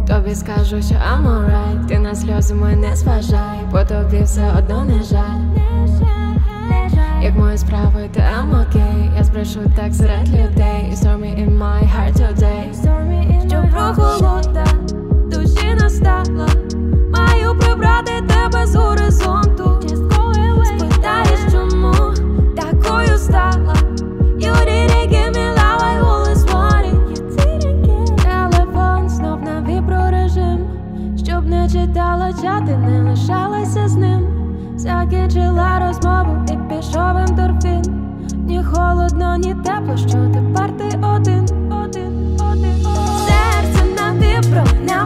Тобі скажу, що I'm alright. Ти на сльози мої не зважай, по тобі все одно не жаль. Як мої справи, то I'm okay. Я збрешу так серед людей. І stormy in my heart today. Щоб прохолода душі настала, маю прибрати тебе з горизонту. Спитаєш, чому такою стала? You didn't give me love, I always wanted. Телефон знов на віброрежим, щоб не читала чати, не лишалася з ним. Закінчила розмову і пішов ендорфін. Ні холодно, ні тепло, що тепер ти один. Серце на вібро, на